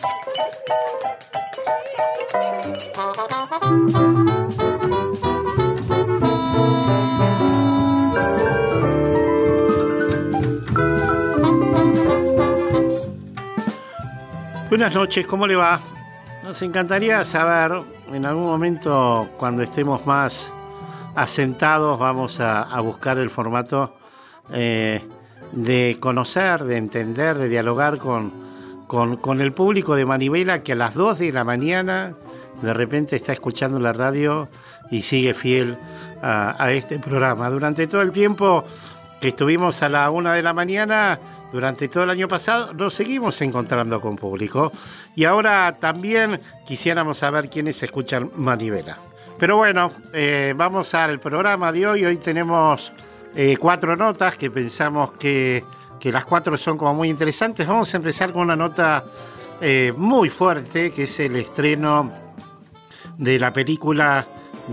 Buenas noches, ¿cómo le va? Nos encantaría saber, en algún momento, cuando estemos más asentados, vamos a buscar el formato de conocer, de entender, de dialogar con el público de Manivela, que a las 2 de la mañana de repente está escuchando la radio y sigue fiel a este programa. Durante todo el tiempo que estuvimos a la 1 de la mañana, durante todo el año pasado, nos seguimos encontrando con público. Y ahora también quisiéramos saber quiénes escuchan Manivela. Pero bueno, vamos al programa de hoy. Hoy tenemos 4 notas que pensamos que las 4 son como muy interesantes. Vamos a empezar con una nota muy fuerte, que es el estreno de la película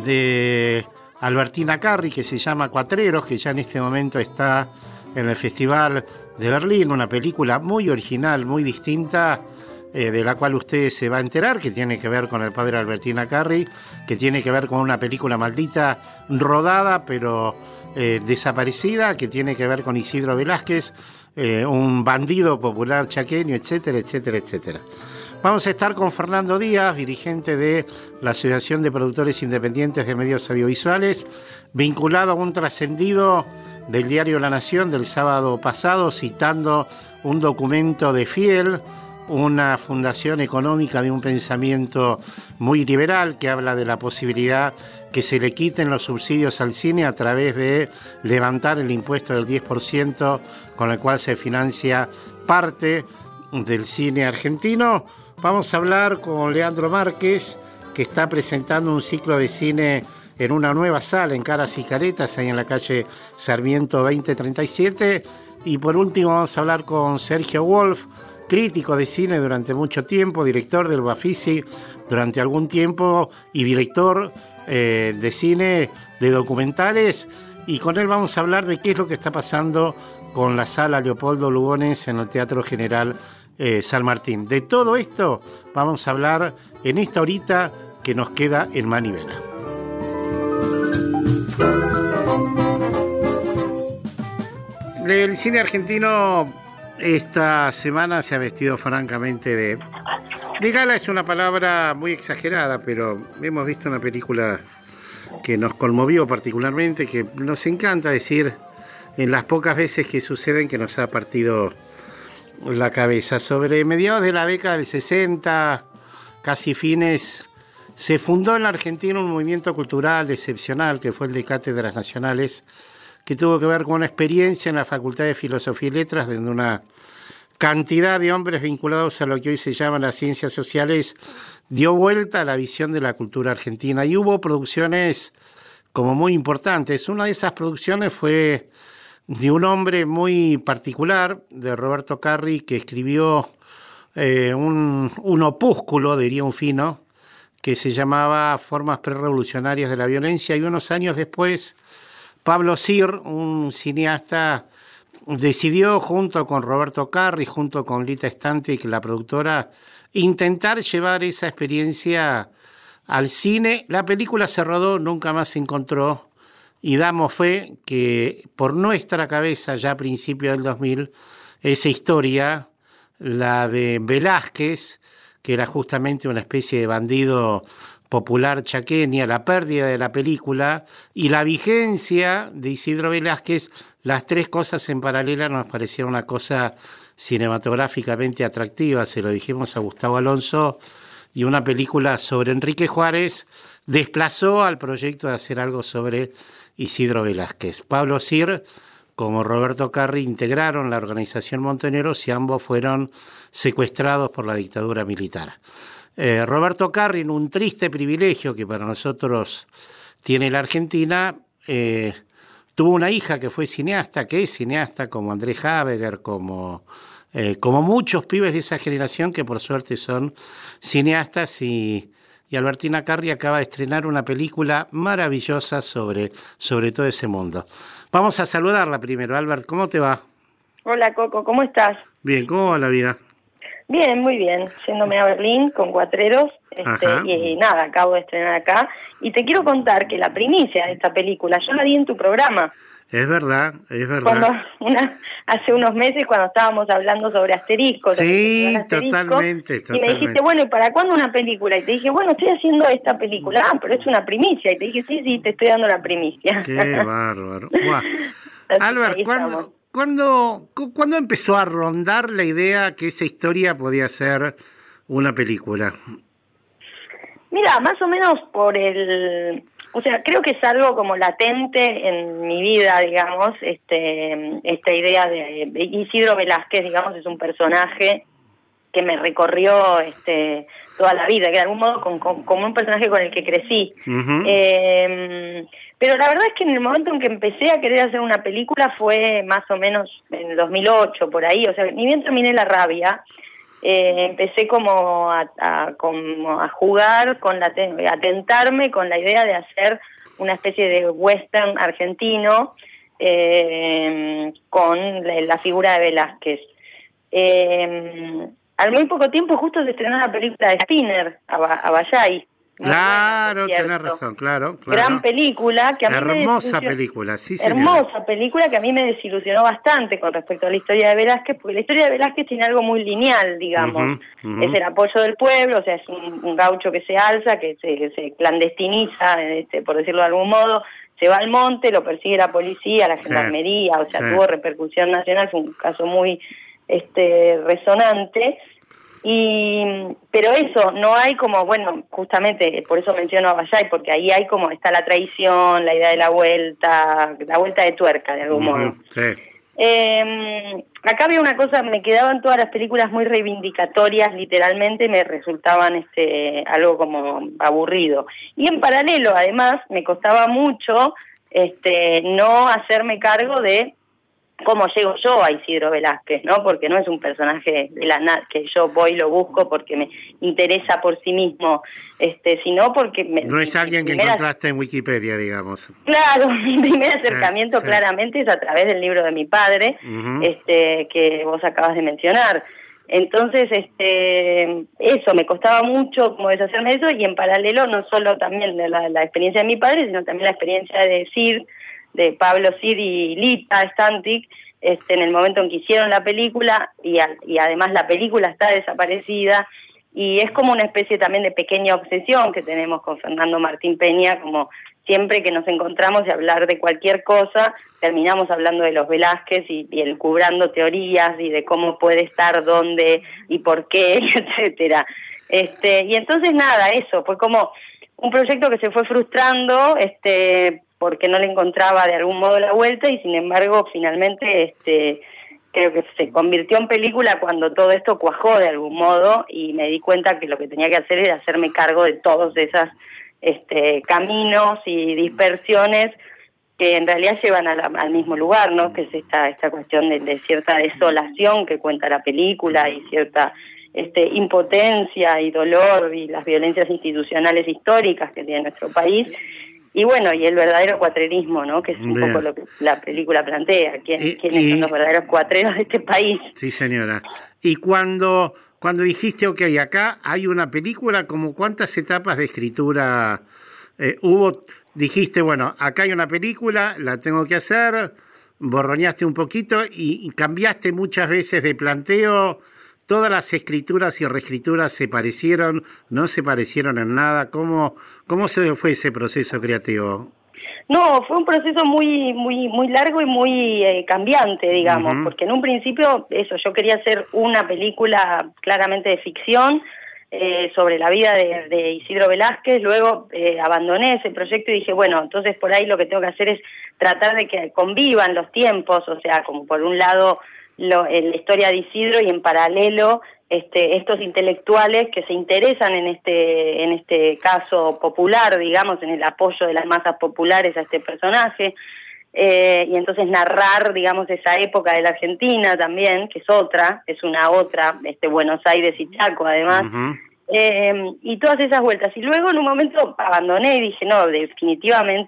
de Albertina Carri, que se llama Cuatreros, que ya en este momento está en el Festival de Berlín, una película muy original, muy distinta, de la cual usted se va a enterar, que tiene que ver con el padre Albertina Carri, que tiene que ver con una película maldita, rodada pero desaparecida, que tiene que ver con Isidro Velázquez, un bandido popular chaqueño, etcétera, etcétera, etcétera. Vamos a estar con Fernando Díaz, dirigente de la Asociación de Productores Independientes de Medios Audiovisuales, vinculado a un trascendido del diario La Nación del sábado pasado, citando un documento de Fiel, una fundación económica de un pensamiento muy liberal que habla de la posibilidad que se le quiten los subsidios al cine a través de levantar el impuesto del 10% con el cual se financia parte del cine argentino. Vamos a hablar con Leandro Márquez, que está presentando un ciclo de cine en una nueva sala en Caras y Caretas, ahí en la calle Sarmiento 2037. Y por último vamos a hablar con Sergio Wolf, crítico de cine durante mucho tiempo, director del Bafisi durante algún tiempo y director de cine de documentales. Y con él vamos a hablar de qué es lo que está pasando con la sala Leopoldo Lugones en el Teatro General San Martín. De todo esto vamos a hablar en esta horita que nos queda en Manivela. El cine argentino esta semana se ha vestido francamente de gala. Es una palabra muy exagerada, pero hemos visto una película que nos conmovió particularmente, que nos encanta decir en las pocas veces que suceden, que nos ha partido la cabeza. Sobre mediados de la década del 60, casi fines, se fundó en la Argentina un movimiento cultural excepcional, que fue el de Cátedras Nacionales, que tuvo que ver con una experiencia en la Facultad de Filosofía y Letras, donde una cantidad de hombres vinculados a lo que hoy se llaman las ciencias sociales dio vuelta a la visión de la cultura argentina. Y hubo producciones como muy importantes. Una de esas producciones fue de un hombre muy particular, de Roberto Carri, que escribió un opúsculo, diría un fino, que se llamaba Formas Prerrevolucionarias de la Violencia, y unos años después Pablo Sir, un cineasta, decidió junto con Roberto Carri, junto con Lita Stantic, la productora, intentar llevar esa experiencia al cine. La película se rodó, nunca más se encontró, y damos fe que por nuestra cabeza, ya a principios del 2000, esa historia, la de Velázquez, que era justamente una especie de bandido popular chaqueña, la pérdida de la película y la vigencia de Isidro Velázquez, las tres cosas en paralelo nos parecía una cosa cinematográficamente atractiva. Se lo dijimos a Gustavo Alonso, y una película sobre Enrique Juárez desplazó al proyecto de hacer algo sobre Isidro Velázquez. Pablo Sir, como Roberto Carri, integraron la organización Montoneros y ambos fueron secuestrados por la dictadura militar. Roberto Carri, en un triste privilegio que para nosotros tiene la Argentina, tuvo una hija que fue cineasta, que es cineasta, como Andrés Habeger, como muchos pibes de esa generación que por suerte son cineastas, y Albertina Carri acaba de estrenar una película maravillosa sobre todo ese mundo. Vamos a saludarla primero. Albert, ¿cómo te va? Hola, Coco, ¿cómo estás? Bien, ¿cómo va la vida? Bien, muy bien. Yéndome a Berlín con Cuatreros, y nada, acabo de estrenar acá. Y te quiero contar que la primicia de esta película, yo la vi en tu programa. Es verdad, es verdad. Hace unos meses cuando estábamos hablando sobre Asterisco, Sí, Asterisco, totalmente, y me dijiste, totalmente. bueno, ¿y para cuándo una película? Y te dije, bueno, estoy haciendo esta película. Ah, pero es una primicia. Y te dije, sí, te estoy dando la primicia. Qué bárbaro. Buah. Así que Albert, ahí estamos. ¿cuándo empezó a rondar la idea que esa historia podía ser una película? Mira, más o menos o sea, creo que es algo como latente en mi vida, digamos, esta idea de Isidro Velázquez, digamos, es un personaje que me recorrió toda la vida, que de algún modo como un personaje con el que crecí. Ujú. Pero la verdad es que en el momento en que empecé a querer hacer una película fue más o menos en el 2008, por ahí, o sea, ni bien terminé La Rabia, empecé como a jugar, a tentarme con la idea de hacer una especie de western argentino con la figura de Velázquez. Al muy poco tiempo justo se estrenó la película de Spinner, a Bayay. Muy buena, por Claro, tenés cierto. razón, claro, Gran claro. película que a mí me Hermosa desilusionó. película, sí, señora. Hermosa película que a mí me desilusionó bastante con respecto a la historia de Velázquez, porque la historia de Velázquez tiene algo muy lineal, digamos. Ujú, Es ujú. el apoyo del pueblo, o sea, es un gaucho que se alza, que se clandestiniza, por decirlo de algún modo, se va al monte, lo persigue la policía, la Sí, gendarmería, o sea, sí. tuvo repercusión nacional, fue un caso muy resonante. Pero eso, no hay como, bueno, justamente por eso menciono a Bayay, porque ahí hay como, está la traición, la idea de la vuelta de tuerca de algún modo. Ujú, sí. Acá había una cosa, me quedaban todas las películas muy reivindicatorias, literalmente me resultaban algo como aburrido. Y en paralelo, además, me costaba mucho no hacerme cargo de cómo llego yo a Isidro Velázquez, ¿no? Porque no es un personaje de la nada que yo voy y lo busco porque me interesa por sí mismo, sino porque No es alguien que encontraste en Wikipedia, digamos. claro, mi primer Sí, acercamiento sí. claramente es a través del libro de mi padre, Ujú. que vos acabas de mencionar. Entonces, eso, me costaba mucho como deshacerme de eso, y en paralelo no solo también de la experiencia de mi padre, sino también la experiencia de Pablo Cid y Lita Stantic, en el momento en que hicieron la película, y además la película está desaparecida, y es como una especie también de pequeña obsesión que tenemos con Fernando Martín Peña, como siempre que nos encontramos y hablar de cualquier cosa, terminamos hablando de los Velázquez y elucubrando teorías y de cómo puede estar, dónde y por qué, etcétera. Y entonces nada, eso, fue como un proyecto que se fue frustrando, porque no le encontraba de algún modo la vuelta, y sin embargo finalmente creo que se convirtió en película cuando todo esto cuajó de algún modo, y me di cuenta que lo que tenía que hacer era hacerme cargo de todos esos caminos y dispersiones que en realidad llevan al mismo lugar, ¿no? Que es esta cuestión de cierta desolación que cuenta la película, y cierta impotencia y dolor y las violencias institucionales históricas que tiene nuestro país. Y bueno, y el verdadero cuatrerismo, ¿no? Que es un poco Bien. lo que la película plantea, quiénes son los Y, verdaderos cuatreros de este país. sí, señora. Y cuando dijiste, ok, acá hay una película, ¿como cuántas etapas de escritura hubo? Dijiste, bueno, acá hay una película, la tengo que hacer, borroñaste un poquito y cambiaste muchas veces de planteo. Todas las escrituras y reescrituras se parecieron, no se parecieron en nada. ¿Cómo se fue ese proceso creativo? No, fue un proceso muy largo y muy cambiante, digamos, Ujú. porque en un principio, eso, yo quería hacer una película claramente de ficción sobre la vida de Isidro Velázquez, luego abandoné ese proyecto y dije, bueno, entonces por ahí lo que tengo que hacer es tratar de que convivan los tiempos, o sea, como por un lado la historia de Isidro, y en paralelo estos intelectuales que se interesan en este caso popular, digamos, en el apoyo de las masas populares a este personaje, y entonces narrar, digamos, esa época de la Argentina también, que es una otra, Buenos Aires y Chaco además, Ujú. y todas esas vueltas. Y luego en un momento abandoné y dije, no, definitivamente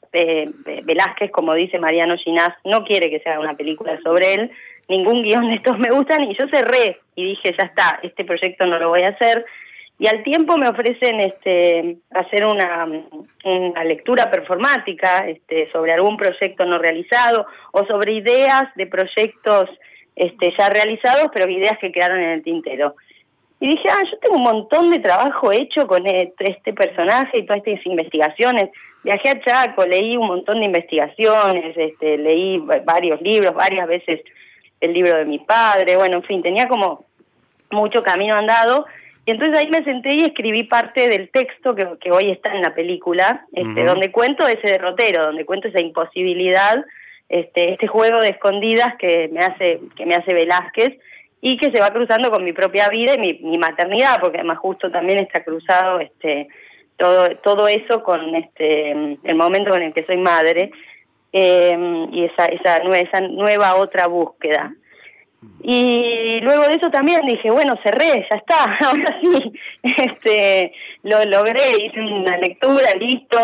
Velázquez, como dice Mariano Ginás, no quiere que se haga una película sobre él, ningún guión de estos me gustan, y yo cerré y dije, ya está, este proyecto no lo voy a hacer. Y al tiempo me ofrecen hacer una lectura performática sobre algún proyecto no realizado o sobre ideas de proyectos ya realizados, pero ideas que quedaron en el tintero. Y dije, yo tengo un montón de trabajo hecho con este personaje y todas estas investigaciones. Viajé a Chaco, leí un montón de investigaciones, leí varios libros, varias veces el libro de mi padre, bueno, en fin, tenía como mucho camino andado. Y entonces ahí me senté y escribí parte del texto que hoy está en la película, donde cuento ese derrotero, donde cuento esa imposibilidad, este juego de escondidas que me hace Velázquez, y que se va cruzando con mi propia vida y mi maternidad, porque además justo también está cruzado todo eso con el momento en el que soy madre, y esa nueva otra búsqueda. Y luego de eso también dije, bueno, cerré, ya está, ahora sí, lo logré, hice una lectura, listo,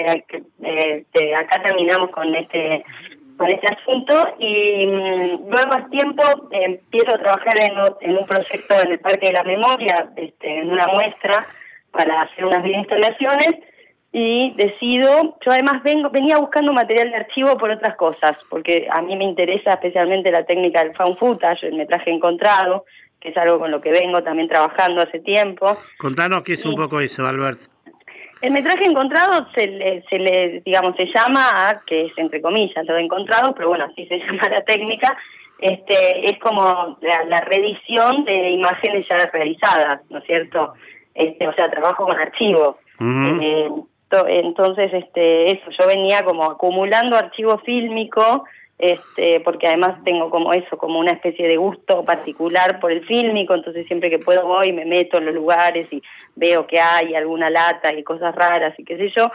acá terminamos con este asunto, y luego al tiempo empiezo a trabajar en un proyecto en el Parque de la Memoria, en una muestra para hacer unas videoinstalaciones, y decido, yo además venía buscando material de archivo por otras cosas, porque a mí me interesa especialmente la técnica del found footage, el metraje encontrado, que es algo con lo que vengo también trabajando hace tiempo. Contanos qué es un poco eso, Albert. El metraje encontrado se le llama que es entre comillas lo de encontrado, pero bueno, así se llama la técnica. Es como la reedición de imágenes ya realizadas, ¿no es cierto? O sea, trabajo con archivo. Uh-huh. Entonces, eso, yo venía como acumulando archivo fílmico, porque además tengo como una especie de gusto particular por el fílmico, entonces siempre que puedo voy, me meto en los lugares y veo que hay alguna lata y cosas raras y qué sé yo,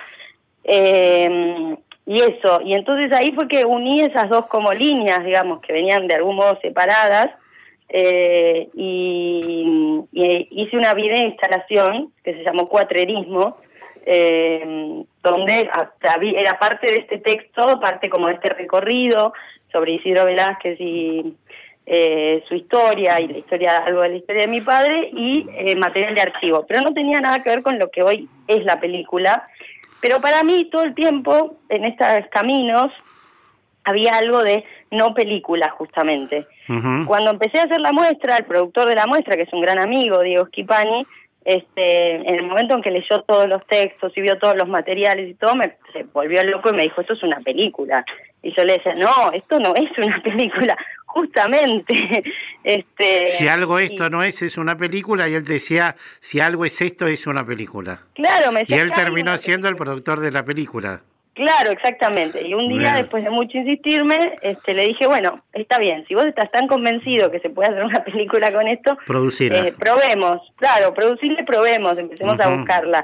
y eso, y entonces ahí fue que uní esas dos como líneas, digamos, que venían de algún modo separadas, y hice una videoinstalación que se llamó Cuatrerismo, donde era parte de este texto, parte como de este recorrido sobre Isidro Velázquez y su historia y algo de la historia de mi padre, y material de archivo, pero no tenía nada que ver con lo que hoy es la película. Pero para mí todo el tiempo en estos caminos había algo de no película, justamente. Uh-huh. Cuando empecé a hacer la muestra, el productor de la muestra, que es un gran amigo, Diego Schipani, en el momento en que leyó todos los textos y vio todos los materiales y todo, se volvió loco y me dijo, esto es una película. Y yo le decía, no, esto no es una película, justamente. Si algo no es una película, y él decía, si algo es esto, es una película. Claro, me decía, y él terminó siendo el productor de la película. Claro, exactamente. Y un día, después de mucho insistirme, le dije, bueno, está bien, si vos estás tan convencido que se puede hacer una película con esto, producirla. Probemos, claro, producirla y probemos, empecemos a buscarla.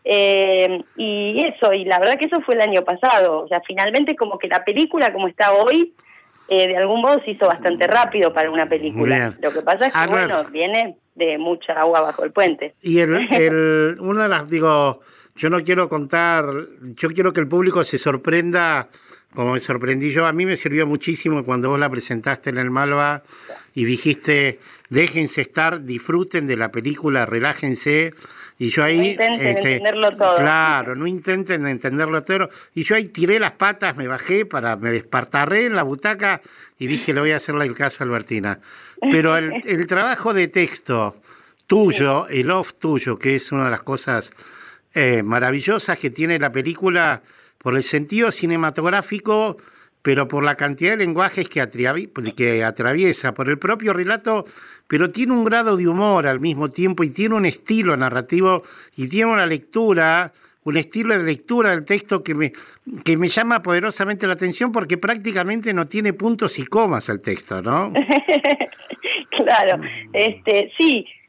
Y eso, y la verdad que eso fue el año pasado. O sea, finalmente como que la película como está hoy, de algún modo se hizo bastante rápido para una película. Lo que pasa es que, bueno, viene de mucha agua bajo el puente. Y una de las, yo no quiero contar, yo quiero que el público se sorprenda como me sorprendí yo. A mí me sirvió muchísimo cuando vos la presentaste en el Malva y dijiste, déjense estar, disfruten de la película, relájense. Y yo ahí... No intenten entenderlo todo. Claro, no intenten entenderlo todo. Y yo ahí tiré las patas, me bajé, me despartarré en la butaca y dije, le voy a hacerle el caso a Albertina. Pero el trabajo de texto tuyo, el off tuyo, que es una de las cosas maravillosas que tiene la película por el sentido cinematográfico, pero por la cantidad de lenguajes que atraviesa, por el propio relato, pero tiene un grado de humor al mismo tiempo y tiene un estilo narrativo y tiene una lectura, un estilo de lectura del texto que me llama poderosamente la atención porque prácticamente no tiene puntos y comas el texto, ¿no? Claro, sí,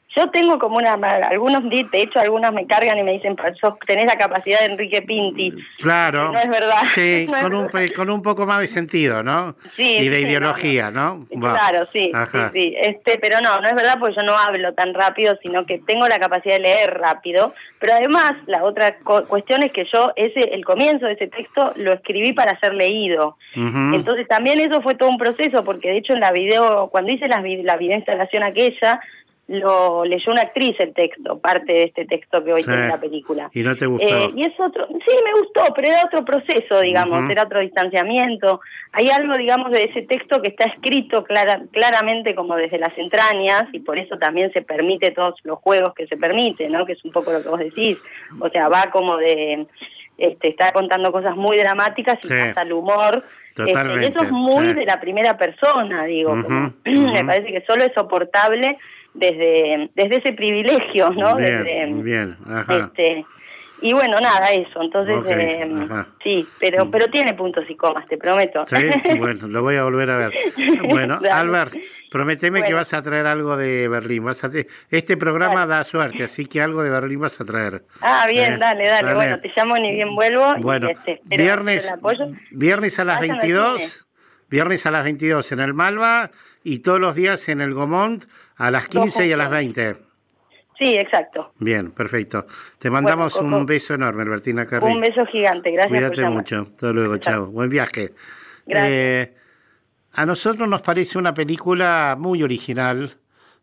Yo tengo como de hecho algunos me cargan y me dicen, sos, tenés la capacidad de Enrique Pinti. Claro. No es verdad. Sí, No con un poco más de sentido, ¿no? Sí, y de sí, ideología, ¿no? Claro, sí, Ajá. sí. Pero no es verdad porque yo no hablo tan rápido, sino que tengo la capacidad de leer rápido. Pero además, la otra cuestión es que yo el comienzo de ese texto lo escribí para ser leído. Uh-huh. Entonces también eso fue todo un proceso, porque de hecho cuando hice la videoinstalación aquella, lo leyó una actriz el texto, parte de este texto que hoy tiene la película. ¿Y no te gustó? Y es otro, sí me gustó, pero era otro proceso, digamos, era otro distanciamiento. Hay algo, digamos, de ese texto que está escrito claramente como desde las entrañas, y por eso también se permite todos los juegos que se permiten, ¿no? Que es un poco lo que vos decís. O sea, va como de... está contando cosas muy dramáticas y pasa el humor. Totalmente. Y eso es muy de la primera persona, digo. Me parece que solo es soportable desde ese privilegio, ¿no? Bien, ajá. Y bueno, nada, eso. Entonces, sí, pero tiene puntos y comas, te prometo. Sí, bueno, lo voy a volver a ver. Bueno, Albert, prométeme que vas a traer algo de Berlín. Este programa da suerte, así que algo de Berlín vas a traer. Bien, dale. Bueno, te llamo ni bien vuelvo. Bueno, Y viernes a las 22. Viernes a las 22 en el Malva y todos los días en el Gomont a las 15 y a las 20. Sí, exacto. Bien, perfecto. Te mandamos un beso enorme, Albertina Carri. Un beso gigante, gracias. Cuídate mucho. Hasta luego, chao. Buen viaje. Gracias. A nosotros nos parece una película muy original.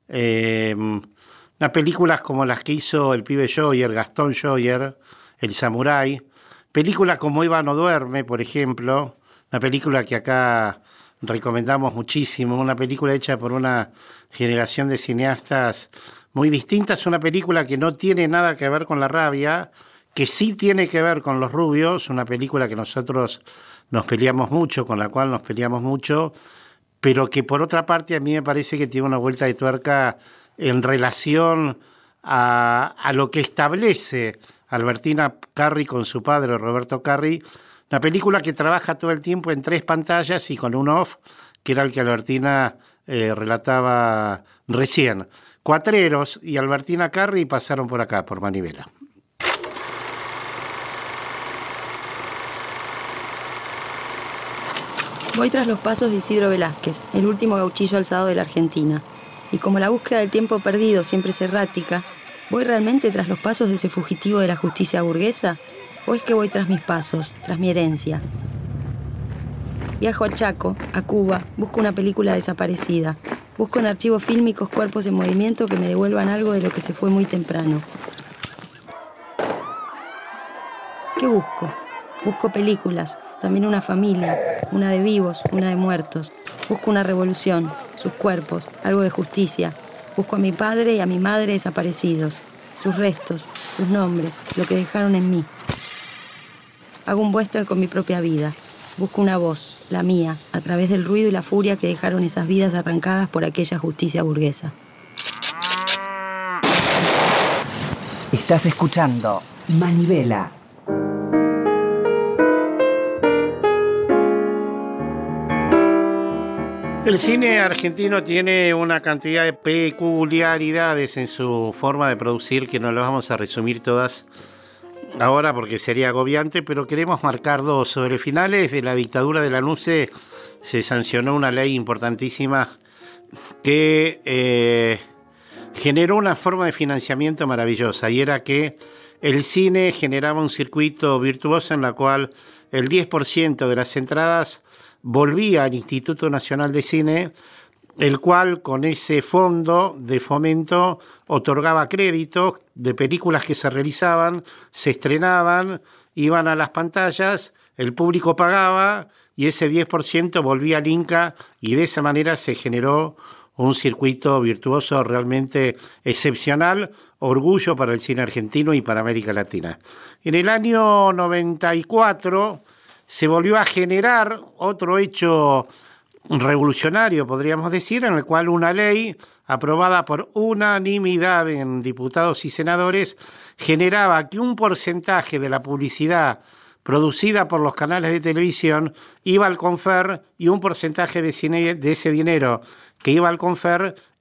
Unas películas como las que hizo el pibe Scheuer, Gastón Scheuer, El Samurái. Películas como Eva no duerme, por ejemplo. Una película que acá recomendamos muchísimo. Una película hecha por una generación de cineastas muy distintas. Una película que no tiene nada que ver con la rabia, que sí tiene que ver con los rubios. Una película que nosotros nos peleamos mucho, con la cual nos peleamos mucho, pero que por otra parte a mí me parece que tiene una vuelta de tuerca en relación a lo que establece Albertina Carri con su padre, Roberto Carri. Una película que trabaja todo el tiempo en 3 pantallas y con un off, que era el que Albertina relataba recién. Cuatreros y Albertina Carri pasaron por acá, por Manivela. Voy tras los pasos de Isidro Velázquez, el último gauchillo alzado de la Argentina. Y como la búsqueda del tiempo perdido siempre es errática, ¿voy realmente tras los pasos de ese fugitivo de la justicia burguesa? ¿O es que voy tras mis pasos, tras mi herencia? Viajo a Chaco, a Cuba, busco una película desaparecida. Busco en archivos fílmicos cuerpos en movimiento que me devuelvan algo de lo que se fue muy temprano. ¿Qué busco? Busco películas, también una familia, una de vivos, una de muertos. Busco una revolución, sus cuerpos, algo de justicia. Busco a mi padre y a mi madre desaparecidos, sus restos, sus nombres, lo que dejaron en mí. Hago un western con mi propia vida. Busco una voz, la mía, a través del ruido y la furia que dejaron esas vidas arrancadas por aquella justicia burguesa. Estás escuchando Manivela. El cine argentino tiene una cantidad de peculiaridades en su forma de producir que no las vamos a resumir todas ahora porque sería agobiante, pero queremos marcar 2. Sobre finales de la dictadura de Lanuse se sancionó una ley importantísima que generó una forma de financiamiento maravillosa, y era que el cine generaba un circuito virtuoso en la cual el 10% de las entradas volvía al Instituto Nacional de Cine, el cual con ese fondo de fomento otorgaba créditos de películas que se realizaban, se estrenaban, iban a las pantallas, el público pagaba y ese 10% volvía al Inca, y de esa manera se generó un circuito virtuoso realmente excepcional, orgullo para el cine argentino y para América Latina. En el año 94 se volvió a generar otro hecho revolucionario, podríamos decir, en el cual una ley aprobada por unanimidad en diputados y senadores generaba que un porcentaje de la publicidad producida por los canales de televisión iba al Confer, y un porcentaje de ese dinero que iba al Confer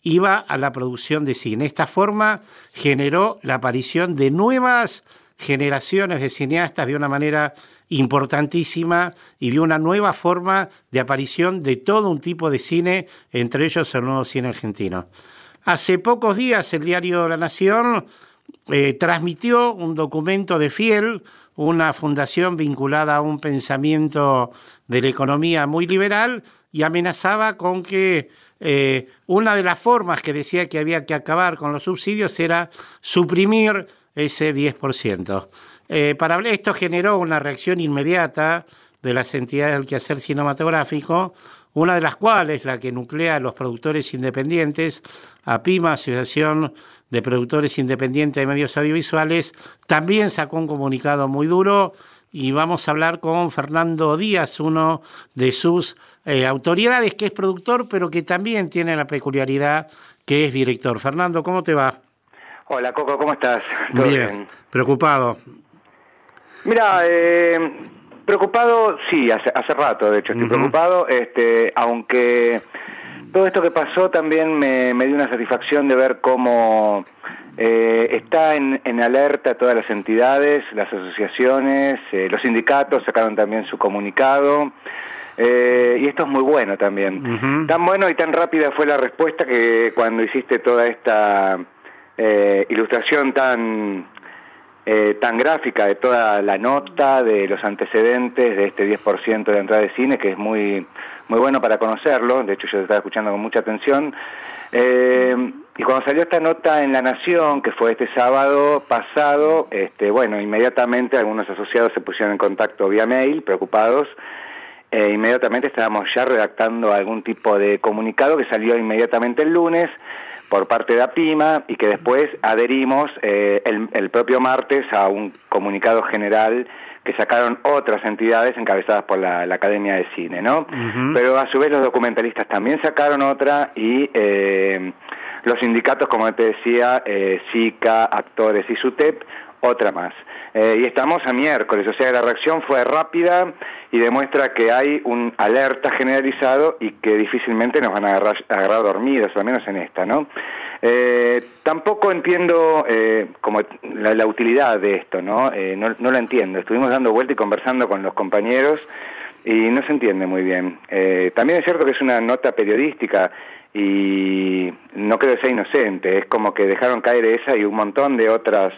iba a la producción de cine. Esta forma generó la aparición de nuevas generaciones de cineastas de una manera importantísima y de una nueva forma de aparición de todo un tipo de cine, entre ellos el nuevo cine argentino. Hace pocos días el diario La Nación transmitió un documento de Fiel, una fundación vinculada a un pensamiento de la economía muy liberal, y amenazaba con que una de las formas que decía que había que acabar con los subsidios era suprimir ese 10%. Esto generó una reacción inmediata de las entidades del quehacer cinematográfico, una de las cuales, la que nuclea a los productores independientes, APIMA, Asociación de Productores Independientes de Medios Audiovisuales, también sacó un comunicado muy duro, y vamos a hablar con Fernando Díaz, uno de sus autoridades, que es productor, pero que también tiene la peculiaridad que es director. Fernando, ¿cómo te va? Hola, Coco, ¿cómo estás? ¿Todo bien? Preocupado. Mira, preocupado, sí, hace rato, de hecho, estoy preocupado, aunque todo esto que pasó también me dio una satisfacción de ver cómo está en alerta todas las entidades, las asociaciones, los sindicatos sacaron también su comunicado, y esto es muy bueno también. Tan bueno y tan rápida fue la respuesta que cuando hiciste toda esta ilustración tan gráfica de toda la nota, de los antecedentes de este 10% de entrada de cine, que es muy bueno para conocerlo. De hecho, yo estaba escuchando con mucha atención. Y cuando salió esta nota en La Nación, que fue este sábado pasado, inmediatamente algunos asociados se pusieron en contacto vía mail, preocupados. Inmediatamente estábamos ya redactando algún tipo de comunicado que salió inmediatamente el lunes por parte de APIMA, y que después adherimos el propio martes a un comunicado general que sacaron otras entidades encabezadas por la Academia de Cine, ¿no? Pero a su vez los documentalistas también sacaron otra, y los sindicatos, como te decía, SICA, Actores y SUTEP, otra más. Y estamos a miércoles, o sea, la reacción fue rápida y demuestra que hay un alerta generalizado y que difícilmente nos van a agarrar dormidos, al menos en esta, ¿no? Tampoco entiendo como la utilidad de esto, ¿no? No la entiendo. Estuvimos dando vuelta y conversando con los compañeros y no se entiende muy bien. También es cierto que es una nota periodística y no creo que sea inocente. Es como que dejaron caer esa y un montón de otras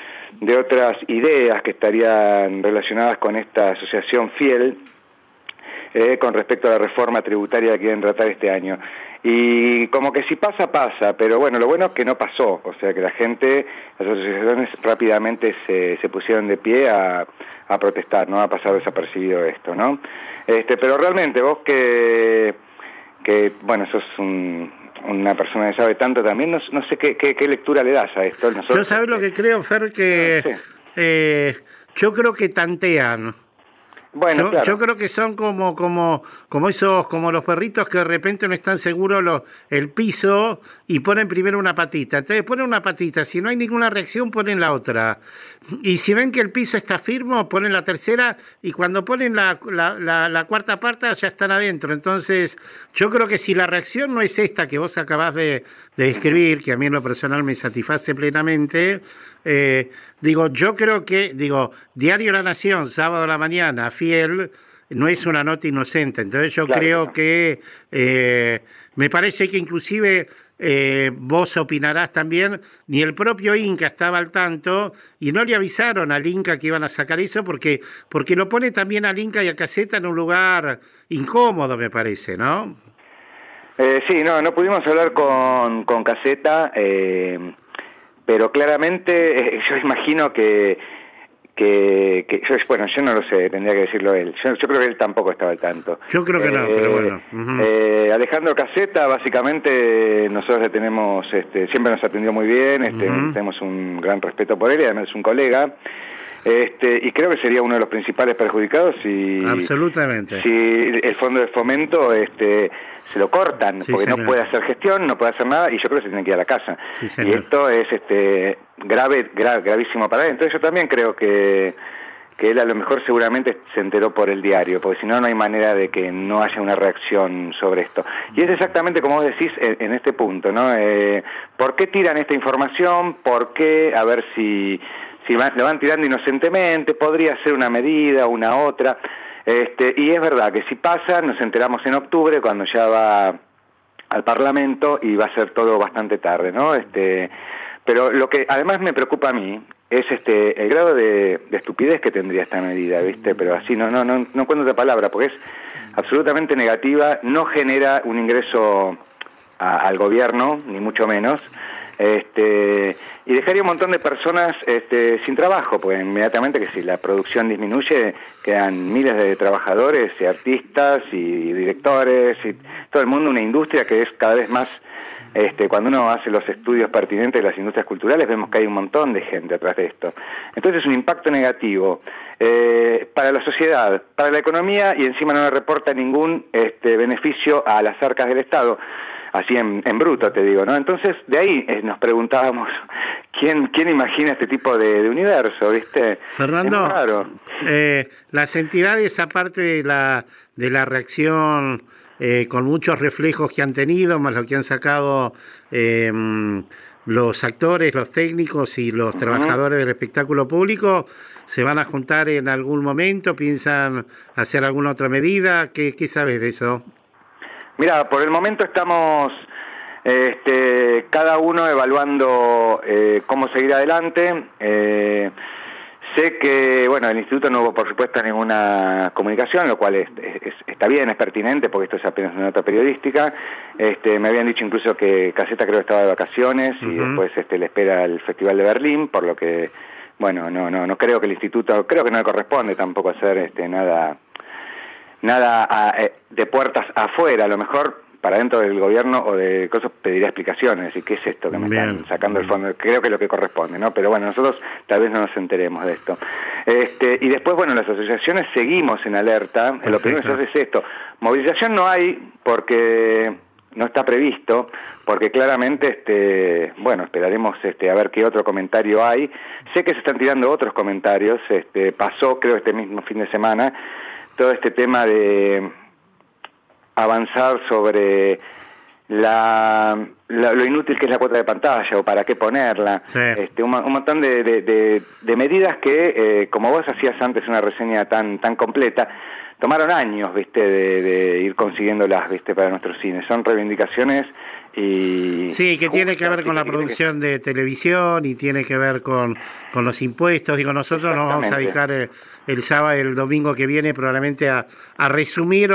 ideas que estarían relacionadas con esta asociación Fiel con respecto a la reforma tributaria que quieren tratar este año. Y como que si pasa, pero bueno, lo bueno es que no pasó, o sea que la gente, las asociaciones rápidamente se pusieron de pie a protestar, no ha pasado desapercibido esto, ¿no? Pero realmente vos que bueno, sos una persona que sabe tanto también, no sé qué lectura le das a esto. Yo sabés lo que creo, Fer, que sí. Yo creo que tantean. Bueno, claro. Yo creo que son como los perritos que de repente no están seguros el piso y ponen primero una patita. Entonces ponen una patita, si no hay ninguna reacción ponen la otra. Y si ven que el piso está firme, ponen la tercera, y cuando ponen la cuarta parte ya están adentro. Entonces yo creo que si la reacción no es esta que vos acabás de describir, que a mí en lo personal me satisface plenamente, yo creo que, Diario La Nación, sábado a la mañana, Fiel, no es una nota inocente. Entonces yo creo que me parece que inclusive vos opinarás también, ni el propio Inca estaba al tanto y no le avisaron al Inca que iban a sacar eso porque lo pone también al Inca y a Caseta en un lugar incómodo, me parece, ¿no? Sí, no pudimos hablar con Caseta, pero claramente yo imagino que yo no lo sé, tendría que decirlo él. Yo creo que él tampoco estaba al tanto. Yo creo que no, pero bueno. Alejandro Caseta, básicamente, nosotros le tenemos, siempre nos atendió muy bien, tenemos un gran respeto por él y además es un colega. Y creo que sería uno de los principales perjudicados absolutamente. Si el fondo de fomento se lo cortan, sí, porque señor. No puede hacer gestión, no puede hacer nada, y yo creo que se tiene que ir a la casa. Sí, y esto es gravísimo para él. Entonces yo también creo que que él a lo mejor seguramente se enteró por el diario, porque si no, no hay manera de que no haya una reacción sobre esto. Y es exactamente como vos decís en este punto, ¿no? ¿Por qué tiran esta información? ¿Por qué? A ver si lo van tirando inocentemente, podría ser una medida, una otra. Y es verdad que si pasa, nos enteramos en octubre, cuando ya va al Parlamento, y va a ser todo bastante tarde, ¿no? Pero lo que además me preocupa a mí es el grado de estupidez que tendría esta medida, ¿viste? Pero así no encuentro otra palabra, porque es absolutamente negativa, no genera un ingreso al gobierno, ni mucho menos, y dejaría un montón de personas sin trabajo, porque inmediatamente que si la producción disminuye, quedan miles de trabajadores y artistas y directores y todo el mundo, una industria que es cada vez más. Cuando uno hace los estudios pertinentes de las industrias culturales, vemos que hay un montón de gente atrás de esto. Entonces es un impacto negativo para la sociedad, para la economía, y encima no le reporta ningún beneficio a las arcas del Estado, así en bruto te digo, ¿no? Entonces de ahí nos preguntábamos, ¿quién imagina este tipo de universo, viste? Fernando, es muy raro. Las entidades, aparte de la reacción con muchos reflejos que han tenido, más lo que han sacado los actores, los técnicos y los trabajadores del espectáculo público, ¿se van a juntar en algún momento? ¿Piensan hacer alguna otra medida? ¿Qué sabes de eso? Mira, por el momento estamos cada uno evaluando cómo seguir adelante. Sé que, bueno, el instituto no hubo, por supuesto, ninguna comunicación, lo cual está bien, es pertinente, porque esto es apenas una nota periodística. Me habían dicho incluso que Caseta creo que estaba de vacaciones, y después le espera el Festival de Berlín, por lo que, bueno, no creo que el instituto, creo que no le corresponde tampoco hacer nada de puertas afuera. A lo mejor para dentro del gobierno o de cosas pediría explicaciones, y qué es esto que me están sacando el fondo, creo que es lo que corresponde, ¿no? Pero bueno, nosotros tal vez no nos enteremos de esto. Y después, bueno, las asociaciones seguimos en alerta. Perfecto. Lo primero que se hace es esto: movilización no hay porque no está previsto, porque claramente, bueno, esperaremos a ver qué otro comentario hay. Sé que se están tirando otros comentarios, pasó creo este mismo fin de semana todo este tema de avanzar sobre lo inútil que es la cuota de pantalla, o para qué ponerla. Sí. Un montón de medidas que, como vos hacías antes una reseña tan completa, tomaron años, ¿viste? De ir consiguiéndolas, ¿viste? Para nuestros cines. Son reivindicaciones y... Sí, que tiene que ver con la producción de televisión, y tiene que ver con los impuestos. Digo, nosotros nos vamos a dedicar el sábado y el domingo que viene probablemente a resumir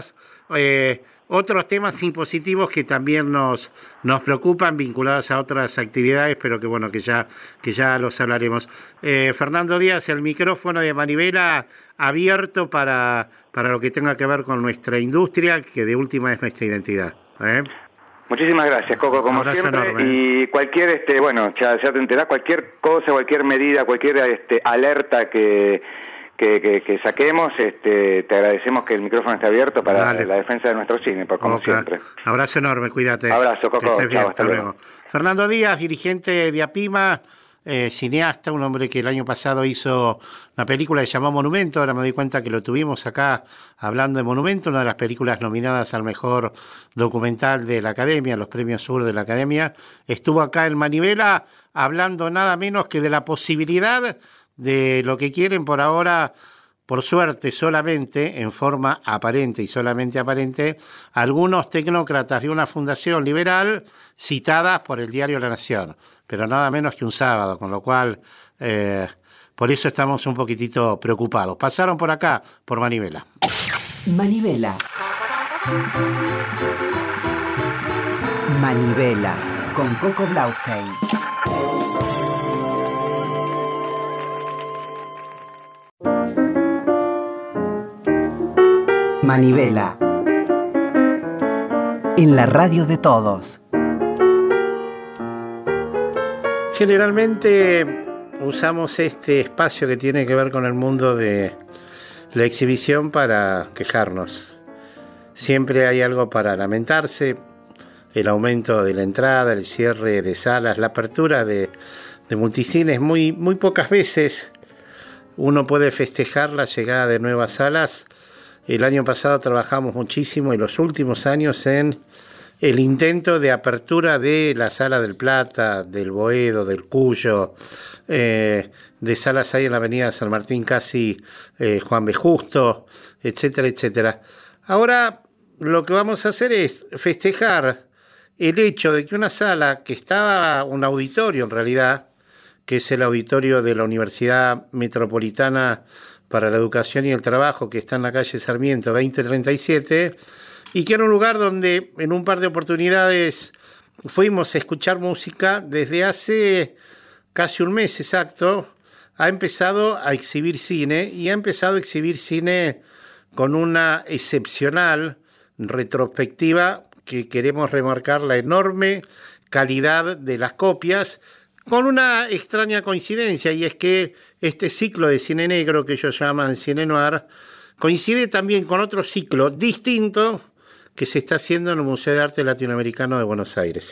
otros temas impositivos que también nos preocupan, vinculados a otras actividades, pero que bueno, que ya los hablaremos. Fernando Díaz, el micrófono de Manivela abierto para lo que tenga que ver con nuestra industria, que de última es nuestra identidad. Muchísimas gracias, Coco, como siempre. Enorme. Y cualquier, bueno, ya te enterás, cualquier cosa, cualquier medida, cualquier alerta que saquemos, te agradecemos que el micrófono esté abierto para la defensa de nuestro cine, como siempre. Abrazo enorme, cuídate. Abrazo, Coco. Chao, hasta luego. Fernando Díaz, dirigente de APIMA, cineasta, un hombre que el año pasado hizo una película que se llamó Monumento. Ahora me doy cuenta que lo tuvimos acá hablando de Monumento, una de las películas nominadas al mejor documental de la Academia, los premios Sur de la Academia. Estuvo acá en Manivela hablando nada menos que de la posibilidad de lo que quieren por ahora, por suerte solamente, en forma aparente y solamente aparente, algunos tecnócratas de una fundación liberal citadas por el diario La Nación, pero nada menos que un sábado, con lo cual, por eso estamos un poquitito preocupados. Pasaron por acá, por Manivela. Manivela. Manivela, con Coco Blaustein. Manivela. En la radio de todos. Generalmente usamos este espacio que tiene que ver con el mundo de la exhibición para quejarnos. Siempre hay algo para lamentarse: el aumento de la entrada, el cierre de salas, la apertura de multicines. Muy pocas veces uno puede festejar la llegada de nuevas salas. El año pasado trabajamos muchísimo y los últimos años en el intento de apertura de la Sala del Plata, del Boedo, del Cuyo, de salas ahí en la avenida San Martín, casi Juan B. Justo, etcétera, etcétera. Ahora lo que vamos a hacer es festejar el hecho de que una sala que estaba, un auditorio en realidad, que es el auditorio de la Universidad Metropolitana para la Educación y el Trabajo, que está en la calle Sarmiento 2037, y que era un lugar donde en un par de oportunidades fuimos a escuchar música. Desde hace casi un mes exacto ha empezado a exhibir cine, y ha empezado a exhibir cine con una excepcional retrospectiva que queremos remarcar la enorme calidad de las copias, con una extraña coincidencia, y es que este ciclo de cine negro que ellos llaman cine noir coincide también con otro ciclo distinto que se está haciendo en el Museo de Arte Latinoamericano de Buenos Aires.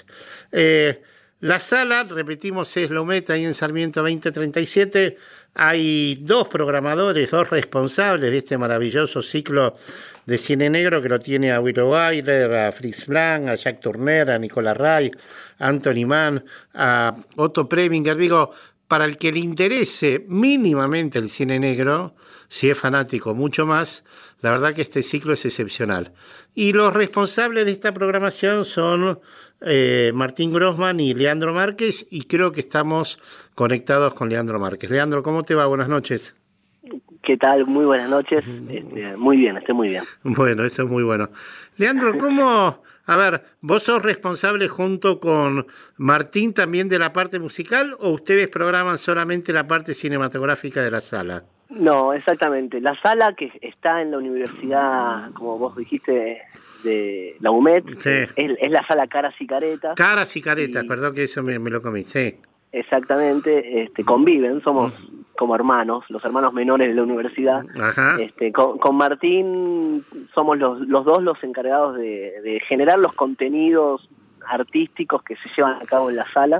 La sala, repetimos, es Lumet, ahí en Sarmiento 2037. Hay dos programadores, dos responsables de este maravilloso ciclo de cine negro, que lo tiene a Willow Wyler, a Fritz Lang, a Jack Turner, a Nicolás Ray, a Anthony Mann, a Otto Preminger. Digo, para el que le interese mínimamente el cine negro, si es fanático mucho más, la verdad que este ciclo es excepcional. Y los responsables de esta programación son Martín Grossman y Leandro Márquez, y creo que estamos conectados con Leandro Márquez. Leandro, ¿cómo te va? Buenas noches. ¿Qué tal? Muy buenas noches. Muy bien, estoy muy bien. Bueno, eso es muy bueno. Leandro, ¿cómo? A ver, ¿vos sos responsable junto con Martín también de la parte musical, o ustedes programan solamente la parte cinematográfica de la sala? No, exactamente. La sala que está en la universidad, como vos dijiste, de la UMED, sí, es la sala Caras y Caretas. Caras y Caretas, perdón que eso me lo comí, sí. Exactamente, conviven, somos como hermanos, los hermanos menores de la universidad. Ajá. Con Martín somos los dos los encargados de generar los contenidos artísticos que se llevan a cabo en la sala,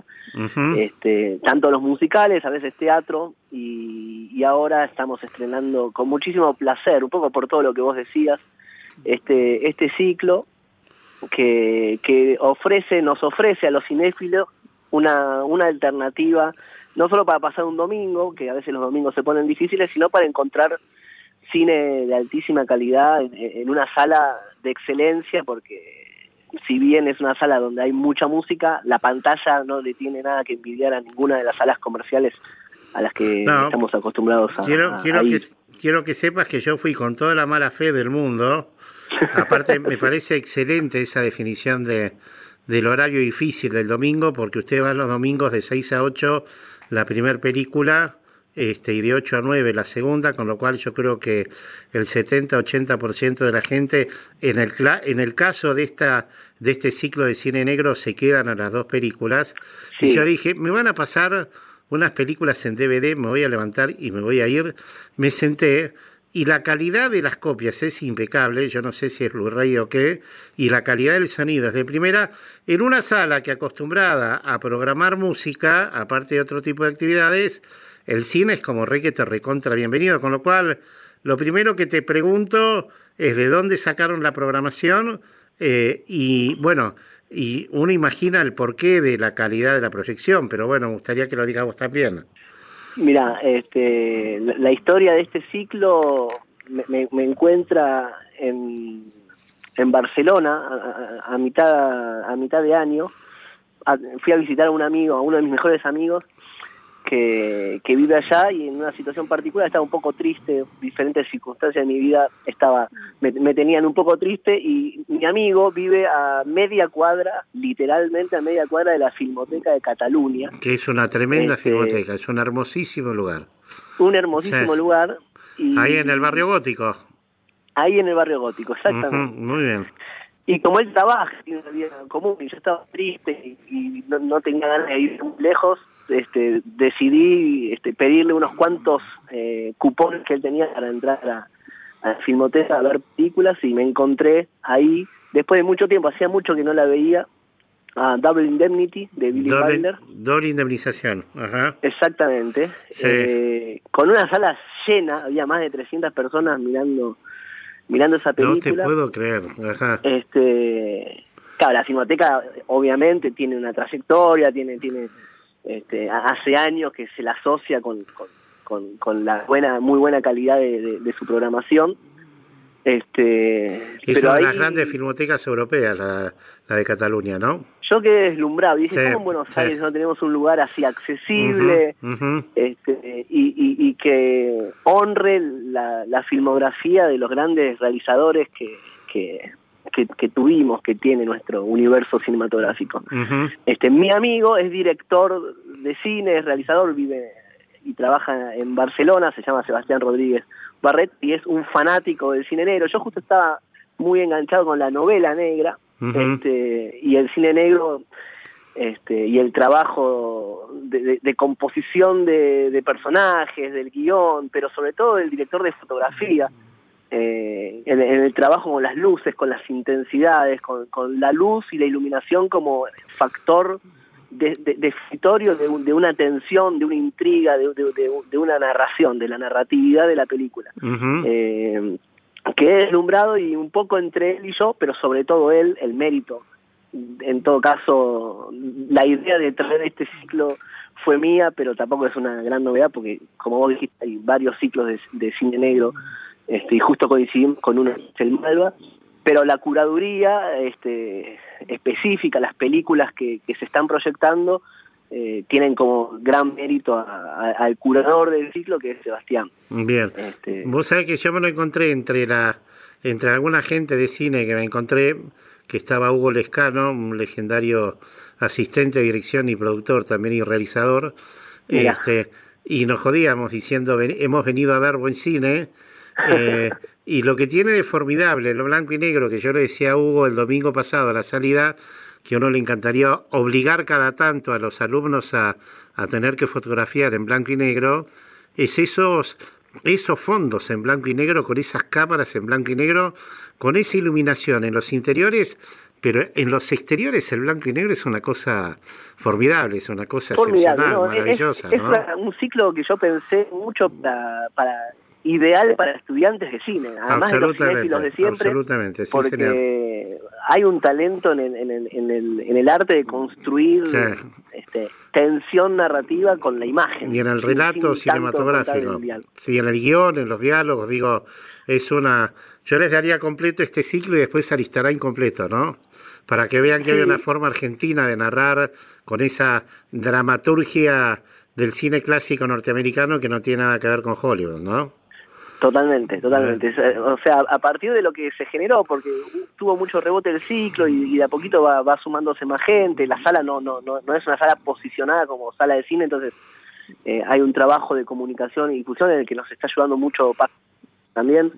tanto los musicales, a veces teatro, y ahora estamos estrenando con muchísimo placer, un poco por todo lo que vos decías, este ciclo que nos ofrece a los cinéfilos una alternativa, no solo para pasar un domingo, que a veces los domingos se ponen difíciles, sino para encontrar cine de altísima calidad en una sala de excelencia, porque si bien es una sala donde hay mucha música, la pantalla no le tiene nada que envidiar a ninguna de las salas comerciales a las que estamos acostumbrados a ir. Quiero que sepas que yo fui con toda la mala fe del mundo. Aparte, me parece excelente esa definición del horario difícil del domingo, porque usted va los domingos de 6 a 8 la primera película, y de 8 a 9 la segunda, con lo cual yo creo que el 70-80% de la gente, en el caso de este ciclo de cine negro, se quedan a las dos películas. Sí. Y yo dije, me van a pasar unas películas en DVD, me voy a levantar y me voy a ir. Me senté, y la calidad de las copias es impecable, yo no sé si es Blu-ray o qué, y la calidad del sonido es de primera, en una sala que acostumbrada a programar música, aparte de otro tipo de actividades, el cine es como re que te recontra bienvenido, con lo cual lo primero que te pregunto es de dónde sacaron la programación, y bueno, y uno imagina el porqué de la calidad de la proyección, pero bueno, me gustaría que lo digas vos también. Mira, la historia de este ciclo me encuentra en Barcelona a mitad de año. Fui a visitar a un amigo, a uno de mis mejores amigos, que vive allá, y en una situación particular estaba un poco triste. Diferentes circunstancias de mi vida me tenían un poco triste, y mi amigo vive a media cuadra, literalmente a media cuadra, de la Filmoteca de Cataluña. Que es una tremenda filmoteca, es un hermosísimo lugar. Un hermosísimo lugar. Ahí en el barrio gótico. Ahí en el barrio gótico, exactamente. Muy bien. Y como él trabaja, tiene una vida común, y yo estaba triste y no tenía ganas de ir muy lejos, decidí pedirle unos cuantos cupones que él tenía para entrar a la Filmoteca a ver películas, y me encontré ahí, después de mucho tiempo, hacía mucho que no la veía, Double Indemnity de Billy Wilder. Doble indemnización, ajá. Exactamente. Sí. Con una sala llena, había más de 300 personas mirando esa película. No te puedo creer, ajá. Claro, la Filmoteca obviamente tiene una trayectoria, tiene hace años que se la asocia con la muy buena calidad de su programación. Es Pero una de ahí, las grandes filmotecas europeas, la de Cataluña, ¿no? yo quedé deslumbrado y dije, Sí, ¿cómo en Buenos sí. Aires no tenemos un lugar así accesible y que honre la filmografía de los grandes realizadores que tuvimos, que tiene nuestro universo cinematográfico? Mi amigo es director de cine, es realizador, vive y trabaja en Barcelona, se llama Sebastián Rodríguez Barret y es un fanático del cine negro. Yo justo estaba muy enganchado con la novela negra y el cine negro y el trabajo de composición de personajes, del guión, pero sobre todo del director de fotografía, en el trabajo con las luces, con las intensidades, con la luz y la iluminación como factor definitorio de una tensión, de una intriga, de una narración, de la narratividad de la película. Quedé deslumbrado y un poco entre él y yo, pero sobre todo él, el mérito. En todo caso, la idea de traer este ciclo fue mía, pero tampoco es una gran novedad porque, como vos dijiste, hay varios ciclos de cine negro y justo coincidimos con uno, el Malva, pero la curaduría específica, las películas que se están proyectando, tienen como gran mérito al curador del ciclo, que es Sebastián. Bien. Vos sabés que yo me lo encontré entre alguna gente de cine que me encontré, que estaba Hugo Lescano, un legendario asistente de dirección y productor también y realizador, y nos jodíamos diciendo, hemos venido a ver buen cine, y lo que tiene de formidable, lo blanco y negro, que yo le decía a Hugo el domingo pasado a la salida, que a uno le encantaría obligar cada tanto a los alumnos a tener que fotografiar en blanco y negro, es esos fondos en blanco y negro, con esas cámaras en blanco y negro, con esa iluminación en los interiores, pero en los exteriores el blanco y negro es una cosa formidable, es una cosa excepcional, ¿no? maravillosa. Es ¿no? un ciclo que yo pensé mucho para ideal para estudiantes de cine, además de los cinéfilos de siempre, absolutamente, sí, porque señor. Hay un talento en el arte de construir tensión narrativa con la imagen. Y en el relato cinematográfico, sí, en el guión, en los diálogos, digo, yo les daría completo este ciclo y después alistará incompleto, ¿no? Para que vean que hay una forma argentina de narrar con esa dramaturgia del cine clásico norteamericano que no tiene nada que ver con Hollywood, ¿no? Totalmente. O sea, a partir de lo que se generó, porque tuvo mucho rebote el ciclo y de a poquito va sumándose más gente. La sala no es una sala posicionada como sala de cine, entonces hay un trabajo de comunicación y difusión en el que nos está ayudando mucho también.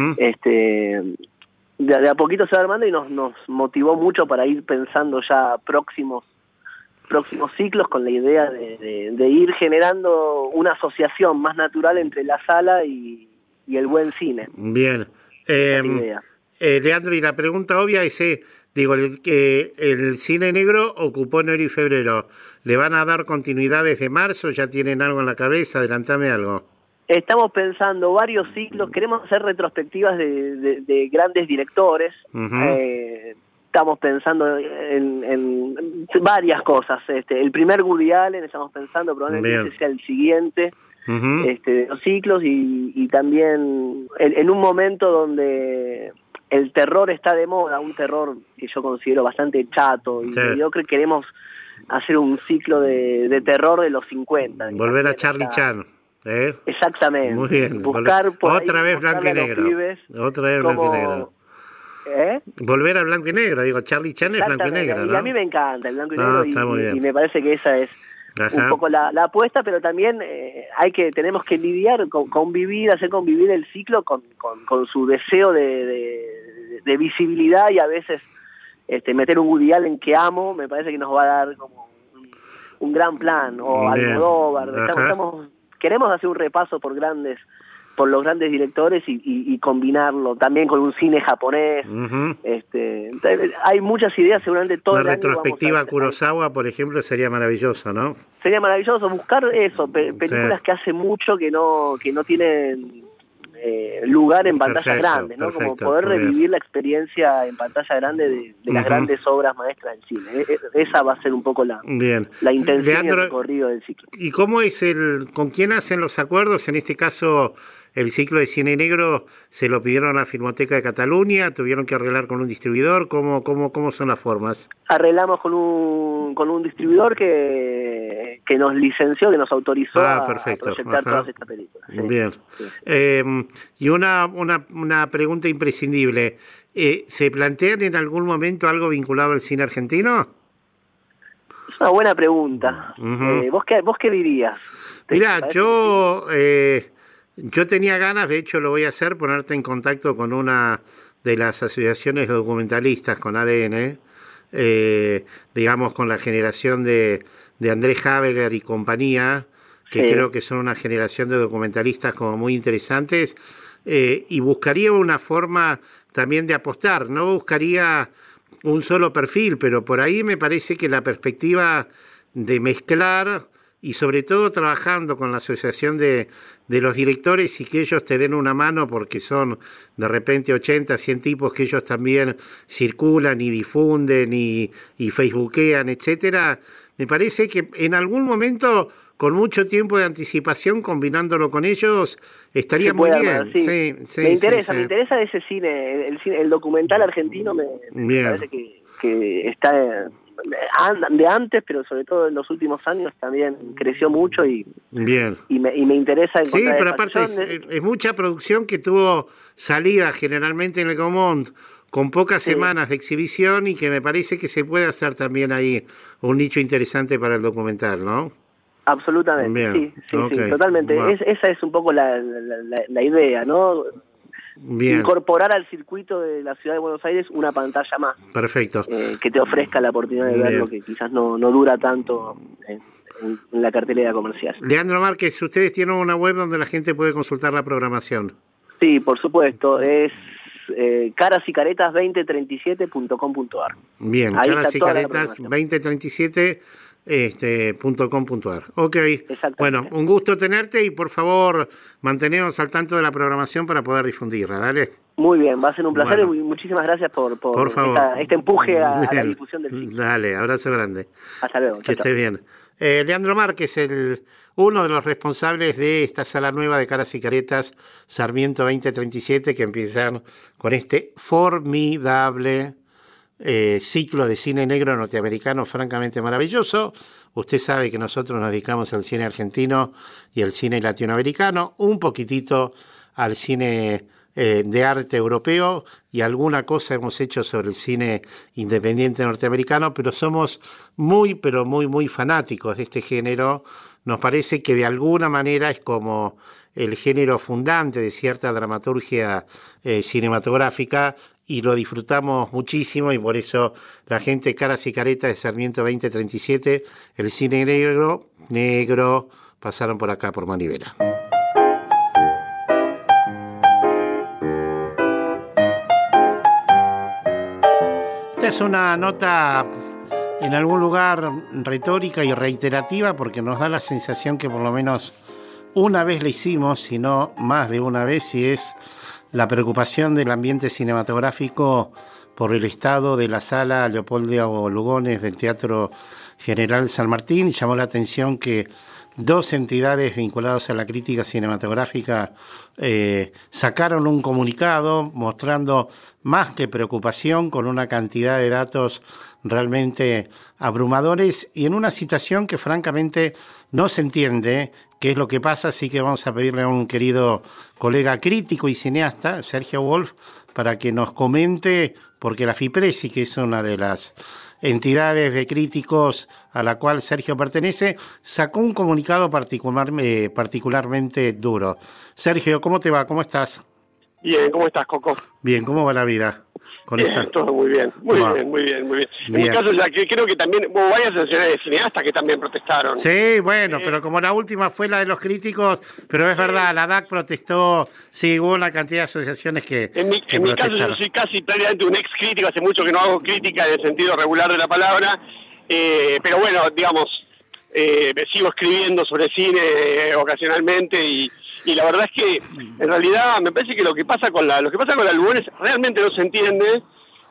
De a poquito se va armando y nos motivó mucho para ir pensando ya próximos ciclos, con la idea de ir generando una asociación más natural entre la sala y el buen cine. Bien. Leandro, y la pregunta obvia es, el cine negro ocupó enero y febrero. ¿Le van a dar continuidad desde marzo? ¿Ya tienen algo en la cabeza? Adelantame algo. Estamos pensando varios ciclos, queremos hacer retrospectivas de grandes directores. Estamos pensando en varias cosas. El primer Woody Allen, estamos pensando probablemente sea el siguiente. Los ciclos y también en un momento donde el terror está de moda, un terror que yo considero bastante chato y mediocre, queremos hacer un ciclo de terror de los 50. Volver a Charlie Chan. Exactamente. Muy bien. Buscar otra vez blanco y negro. Otra vez blanco y negro. Volver al blanco y negro, Charlie Chan es blanco y negro, ¿no? Y a mí me encanta el blanco y negro y me parece que esa es un poco la apuesta, pero también tenemos que lidiar, convivir, hacer convivir el ciclo con su deseo de visibilidad y a veces meter un Woody Allen que amo, me parece que nos va a dar como un gran plan, o Almodóvar. Queremos hacer un repaso por grandes por los grandes directores y combinarlo también con un cine japonés. Hay muchas ideas, seguramente todo el Una año retrospectiva vamos a Kurosawa, por ejemplo, sería maravilloso, ¿no? Sería maravilloso buscar eso, películas que hace mucho que no tienen lugar en pantallas grandes, ¿no? Como poder revivir la experiencia en pantalla grande de las grandes obras maestras del cine. Esa va a ser un poco la intención, Leandro, y el recorrido del ciclo. ¿Y cómo es con quién hacen los acuerdos? En este caso, el ciclo de cine negro se lo pidieron a la Filmoteca de Cataluña, tuvieron que arreglar con un distribuidor. ¿Cómo son las formas? Arreglamos con un distribuidor que nos licenció, que nos autorizó a proyectar todas estas películas. Sí. Bien. Sí. Y una pregunta imprescindible. ¿Se plantean en algún momento algo vinculado al cine argentino? Es una buena pregunta. ¿Vos qué dirías? Mirá, yo tenía ganas, de hecho lo voy a hacer, ponerte en contacto con una de las asociaciones de documentalistas, con ADN, digamos con la generación de Andrés Habeger y compañía, que creo que son una generación de documentalistas como muy interesantes, y buscaría una forma también de apostar, no buscaría un solo perfil, pero por ahí me parece que la perspectiva de mezclar y sobre todo trabajando con la asociación de los directores y que ellos te den una mano porque son de repente 80, 100 tipos que ellos también circulan y difunden y facebookean, etcétera. Me parece que en algún momento, con mucho tiempo de anticipación, combinándolo con ellos, estaría muy bien. Sí. Me interesa ese cine, el documental argentino, me parece que está de antes, pero sobre todo en los últimos años también creció mucho y me interesa encontrar. Sí, pero aparte es mucha producción que tuvo salida generalmente en el Gaumont con pocas semanas de exhibición y que me parece que se puede hacer también ahí un nicho interesante para el documental, ¿no? Absolutamente, sí, totalmente. Wow. Esa es un poco la idea, ¿no? Incorporar al circuito de la ciudad de Buenos Aires una pantalla más. Perfecto. Que te ofrezca la oportunidad de ver lo que quizás no dura tanto en la cartelera comercial. Leandro Márquez, ustedes tienen una web donde la gente puede consultar la programación. Sí, por supuesto, es carasycaretas2037.com.ar. Bien, carasycaretas2037.com.ar. Ok, bueno, un gusto tenerte y por favor mantenernos al tanto de la programación para poder difundirla, dale. Muy bien, va a ser un placer y muchísimas gracias por este empuje a la difusión del ciclo. Dale, abrazo grande. Hasta luego. Que estés bien. Leandro Márquez, uno de los responsables de esta sala nueva de Caras y Caretas, Sarmiento 2037, que empiezan con este formidable ciclo de cine negro norteamericano francamente maravilloso. Usted sabe que nosotros nos dedicamos al cine argentino y al cine latinoamericano, un poquitito al cine de arte europeo y alguna cosa hemos hecho sobre el cine independiente norteamericano, pero somos muy fanáticos de este género. Nos parece que de alguna manera es como el género fundante de cierta dramaturgia cinematográfica y lo disfrutamos muchísimo y por eso la gente Caras y Caretas de Sarmiento 2037, el cine negro pasaron por acá por Manivela. Esta es una nota en algún lugar retórica y reiterativa porque nos da la sensación que por lo menos una vez la hicimos, si no más de una vez, y es la preocupación del ambiente cinematográfico por el estado de la sala Leopoldo Lugones del Teatro General San Martín. Llamó la atención que dos entidades vinculadas a la crítica cinematográfica sacaron un comunicado mostrando más que preocupación con una cantidad de datos realmente abrumadores y en una situación que francamente no se entiende qué es lo que pasa, así que vamos a pedirle a un querido colega crítico y cineasta, Sergio Wolf, para que nos comente, porque la FIPRESI, que es una de las entidades de críticos a la cual Sergio pertenece, sacó un comunicado particularmente duro. Sergio, ¿cómo te va? ¿Cómo estás? Bien, ¿cómo estás, Coco? Bien, ¿cómo va la vida? con esta? Todo muy bien, muy bien. En mi caso, ya que creo que también hubo varias asociaciones de cineastas que también protestaron. Sí, bueno, pero como la última fue la de los críticos, pero es verdad, la DAC protestó, sí, hubo una cantidad de asociaciones que En mi caso, yo soy casi prácticamente un ex crítico, hace mucho que no hago crítica en el sentido regular de la palabra, pero bueno, digamos, sigo escribiendo sobre cine ocasionalmente y la verdad es que en realidad me parece que lo que pasa con la Lugones realmente no se entiende.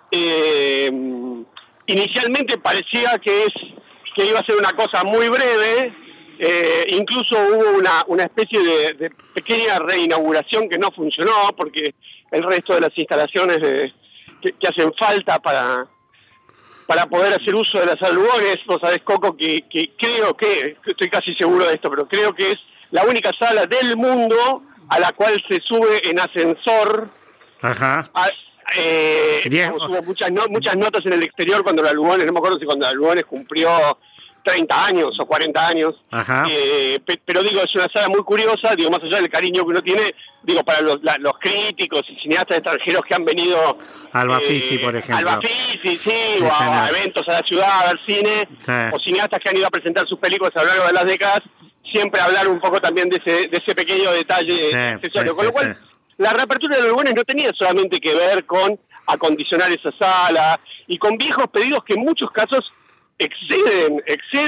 Inicialmente parecía que iba a ser una cosa muy breve, incluso hubo una especie de pequeña reinauguración que no funcionó porque el resto de las instalaciones que hacen falta para poder hacer uso de la sala Lugones, vos sabés, Coco, que creo que, estoy casi seguro de esto, pero creo que es la única sala del mundo a la cual se sube en ascensor. Ajá. Hubo muchas notas en el exterior cuando la Lugones, no me acuerdo si cuando la Lugones cumplió 30 años o 40 años. Ajá. Pero digo, es una sala muy curiosa, digo, más allá del cariño que uno tiene, digo, para los críticos y cineastas extranjeros que han venido al Bafisi, por ejemplo. Al Bafisi, sí, o a eventos a la ciudad, al cine, o cineastas que han ido a presentar sus películas a lo largo de las décadas, siempre hablar un poco también de ese pequeño detalle accesorio. Con lo cual, la reapertura de los Lugones no tenía solamente que ver con acondicionar esa sala y con viejos pedidos que en muchos casos exceden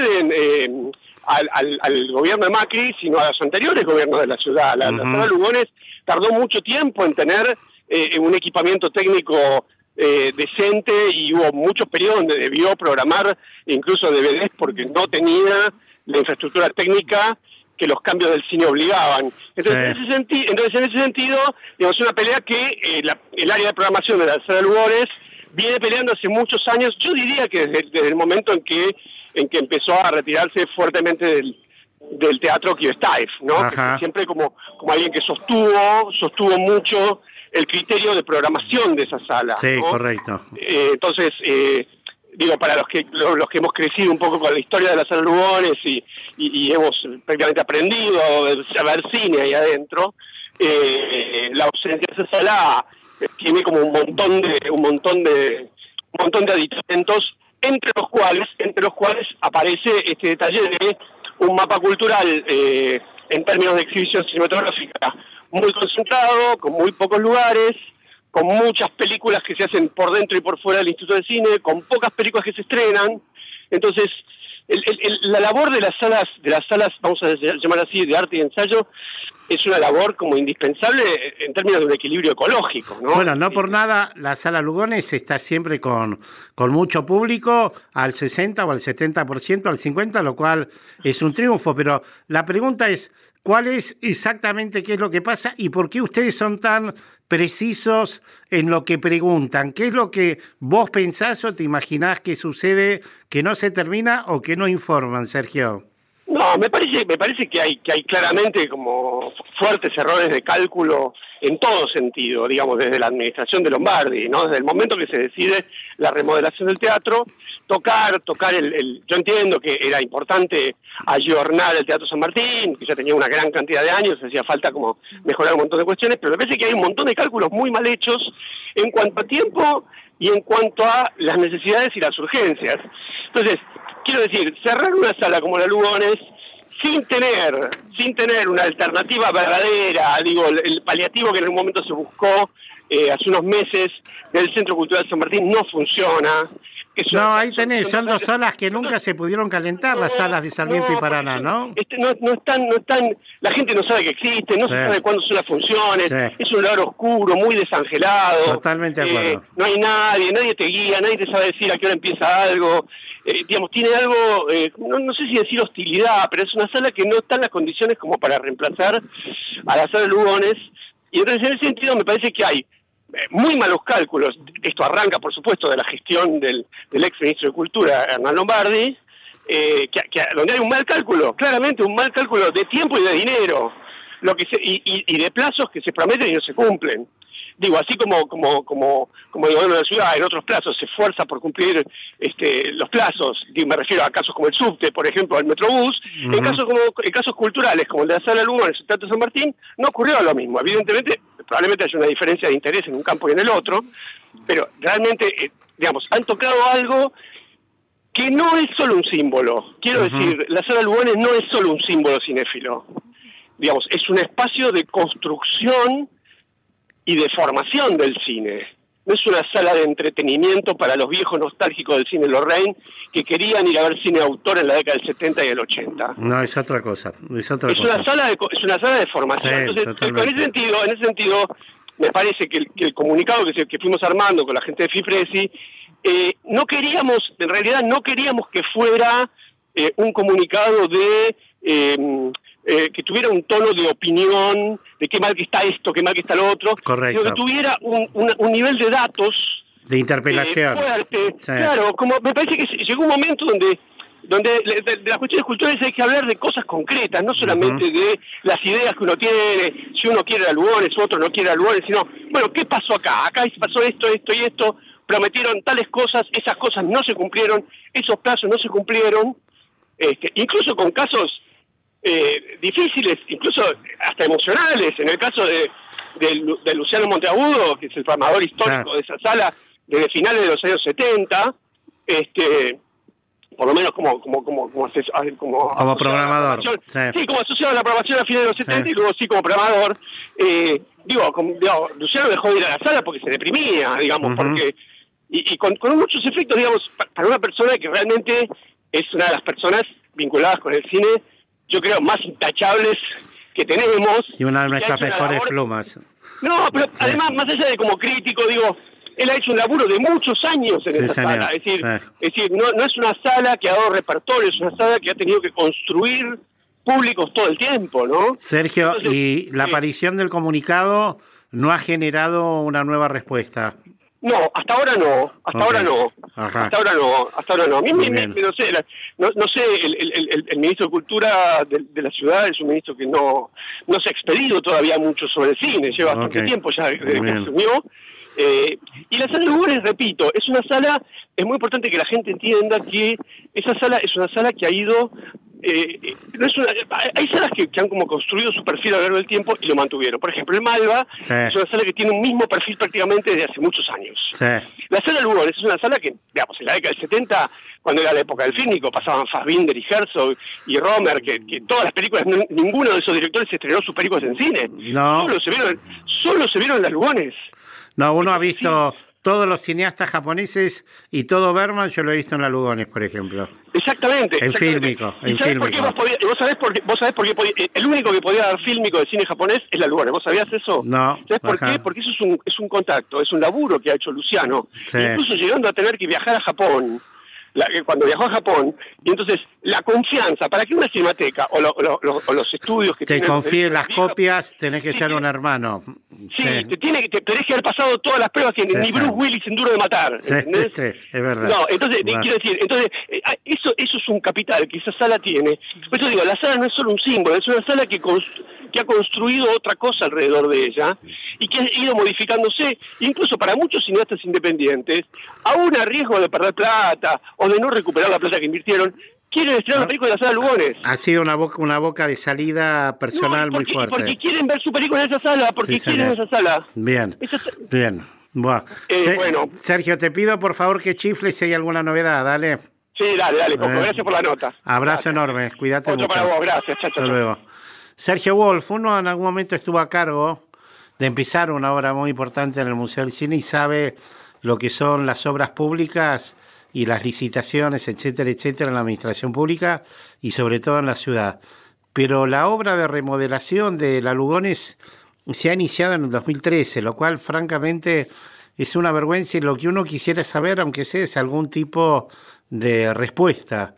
al gobierno de Macri, sino a los anteriores gobiernos de la ciudad. La sala Lugones tardó mucho tiempo en tener un equipamiento técnico decente y hubo muchos periodos donde debió programar incluso DVDs porque no tenía la infraestructura técnica que los cambios del cine obligaban. Entonces, en ese sentido, digamos, es una pelea que el área de programación de la sala Lugones viene peleando hace muchos años, yo diría que desde el momento en que empezó a retirarse fuertemente del teatro Kivestaev, ¿no? Siempre como alguien que sostuvo mucho el criterio de programación de esa sala. Sí, ¿no? Correcto. Entonces, digo, para los que hemos crecido un poco con la historia de las sala Lugones y hemos prácticamente aprendido a ver cine ahí adentro, la ausencia de esa sala tiene como un montón de aditamentos, entre los cuales aparece este detalle de un mapa cultural en términos de exhibición cinematográfica muy concentrado, con muy pocos lugares, con muchas películas que se hacen por dentro y por fuera del Instituto de Cine, con pocas películas que se estrenan. Entonces, la labor de las salas, vamos a llamar así, de arte y ensayo, es una labor como indispensable en términos de un equilibrio ecológico, ¿no? Bueno, no por nada la sala Lugones está siempre con mucho público, al 60 o al 70%, al 50%, lo cual es un triunfo, pero la pregunta es, ¿cuál es exactamente qué es lo que pasa y por qué ustedes son tan precisos en lo que preguntan? ¿Qué es lo que vos pensás o te imaginás que sucede, que no se termina o que no informan, Sergio? No, me parece que hay claramente como fuertes errores de cálculo en todo sentido, digamos, desde la administración de Lombardi, ¿no? Desde el momento que se decide la remodelación del teatro, tocar yo entiendo que era importante ayornar el Teatro San Martín, que ya tenía una gran cantidad de años, hacía falta como mejorar un montón de cuestiones, pero me parece que hay un montón de cálculos muy mal hechos en cuanto a tiempo y en cuanto a las necesidades y las urgencias. Entonces, quiero decir, cerrar una sala como la Lugones sin tener una alternativa verdadera, digo, el paliativo que en un momento se buscó hace unos meses del Centro Cultural San Martín no funciona. No, ahí tenés, son dos salas que nunca se pudieron calentar, las salas de Sarmiento y Paraná, ¿no? No están, la gente no sabe que existen, no se sabe cuándo son las funciones, es un lugar oscuro, muy desangelado. Totalmente de acuerdo. No hay nadie te guía, nadie te sabe decir a qué hora empieza algo. Digamos, tiene algo, no sé si decir hostilidad, pero es una sala que no está en las condiciones como para reemplazar a la sala de Lugones. Y entonces en ese sentido me parece que hay muy malos cálculos. Esto arranca, por supuesto, de la gestión del ex ministro de Cultura, Hernán Lombardi, donde hay un mal cálculo, claramente un mal cálculo de tiempo y de dinero, y de plazos que se prometen y no se cumplen. Digo, así como el gobierno de la ciudad en otros plazos se esfuerza por cumplir los plazos, me refiero a casos como el subte, por ejemplo, al Metrobús, en casos culturales como el de la Sala Lugones, el Teatro San Martín, no ocurrió lo mismo. Evidentemente, probablemente haya una diferencia de interés en un campo y en el otro, pero realmente, digamos, han tocado algo que no es solo un símbolo. Quiero decir, la Sala Lugones no es solo un símbolo cinéfilo. Digamos, es un espacio de construcción y de formación del cine. No es una sala de entretenimiento para los viejos nostálgicos del cine Lorraine que querían ir a ver cine de autor en la década del 70 y del 80. No, es otra cosa. Es una sala de formación. Sí, entonces, en ese sentido, me parece que el comunicado que fuimos armando con la gente de FIPRESI, en realidad no queríamos que fuera un comunicado de que tuviera un tono de opinión, de qué mal que está esto, qué mal que está lo otro, correcto, sino que tuviera un nivel de datos de interpelación fuerte. Sí. Claro, como me parece que llegó un momento donde de las cuestiones culturales hay que hablar de cosas concretas, no solamente de las ideas que uno tiene, si uno quiere a Lugones, otro no quiere a Lugones, sino, bueno, ¿qué pasó acá? Acá pasó esto y esto, prometieron tales cosas, esas cosas no se cumplieron, esos plazos no se cumplieron, incluso con casos difíciles, incluso hasta emocionales. En el caso de Luciano Monteagudo, que es el programador histórico de esa sala desde finales de los años 70, por lo menos como programador. Sí, como asociado a la programación a finales de los 70 y luego sí como programador. Luciano dejó de ir a la sala porque se deprimía, digamos, porque y con muchos efectos, digamos, para una persona que realmente es una de las personas vinculadas con el cine, yo creo, más intachables que tenemos. Y una de nuestras mejores plumas. No, pero además, más allá de como crítico, digo, él ha hecho un laburo de muchos años en esa sala. Es decir, no es una sala que ha dado repertorio, es una sala que ha tenido que construir públicos todo el tiempo, ¿no? Sergio, entonces, y la aparición del comunicado no ha generado una nueva respuesta. No, hasta ahora no. Hasta ahora no. A mí no sé, el ministro de Cultura de la ciudad es un ministro que no se ha expedido todavía mucho sobre el cine, lleva bastante tiempo ya desde que asumió. Y la sala Lugones, repito, es una sala, es muy importante que la gente entienda que esa sala es una sala que ha ido... hay salas que han como construido su perfil a lo largo del tiempo y lo mantuvieron. Por ejemplo, el Malva es una sala que tiene un mismo perfil prácticamente desde hace muchos años. La sala Lugones es una sala que, digamos, en la década del 70, cuando era la época del fílmico, pasaban Fassbinder y Herzog y Romer, que todas las películas, ninguno de esos directores estrenó sus películas en cine. No. Solo se vieron en las Lugones. No, uno ha visto todos los cineastas japoneses y todo Bergman, yo lo he visto en la Lugones, por ejemplo. Exactamente. En fílmico. ¿Vos sabés por qué el único que podía dar fílmico de cine japonés es la Lugones? ¿Vos sabías eso? No. ¿Sabés por qué? Porque eso es un contacto, es un laburo que ha hecho Luciano. Incluso llegando a tener que viajar a Japón. Cuando viajó a Japón, y entonces la confianza, para que una cinemateca o los estudios que te confíen las copias, tenés que ser un hermano. Tenés que haber pasado todas las pruebas que ni Bruce Willis en Duro de Matar. ¿Entendés? Sí, es verdad. No, entonces, quiero decir, eso es un capital que esa sala tiene. Por eso digo, la sala no es solo un símbolo, es una sala que ha construido otra cosa alrededor de ella y que ha ido modificándose, incluso para muchos cineastas independientes, aún a riesgo de perder plata o de no recuperar la plata que invirtieron, quieren estrenar una película de la sala Lugones. Ha sido una boca de salida personal muy fuerte. Porque quieren ver su película en esa sala, porque quieren esa sala. Bien. Bueno. Sergio, te pido por favor que chifles si hay alguna novedad, dale. Sí, dale, Coco, gracias por la nota. Abrazo enorme, cuídate mucho. Otro para vos, gracias. Chao. Hasta luego. Sergio Wolf, uno en algún momento estuvo a cargo de empezar una obra muy importante en el Museo del Cine y sabe lo que son las obras públicas y las licitaciones, etcétera, en la administración pública y sobre todo en la ciudad. Pero la obra de remodelación de la Lugones se ha iniciado en el 2013, lo cual francamente es una vergüenza y lo que uno quisiera saber, aunque sea, es algún tipo de respuesta.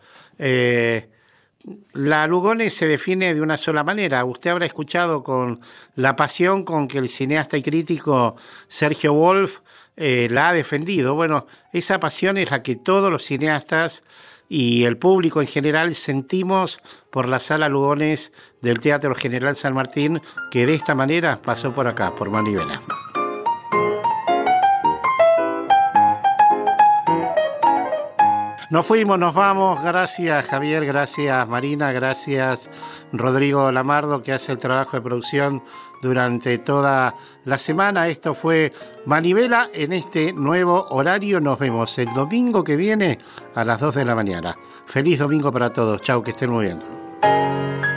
La Lugones se define de una sola manera. Usted habrá escuchado con la pasión con que el cineasta y crítico Sergio Wolf la ha defendido. Bueno, esa pasión es la que todos los cineastas y el público en general sentimos por la Sala Lugones del Teatro General San Martín, que de esta manera pasó por acá, por Manivela. Nos fuimos, nos vamos. Gracias, Javier. Gracias, Marina. Gracias, Rodrigo Lamardo, que hace el trabajo de producción durante toda la semana. Esto fue Manivela en este nuevo horario. Nos vemos el domingo que viene a las 2 de la mañana. Feliz domingo para todos. Chau, que estén muy bien.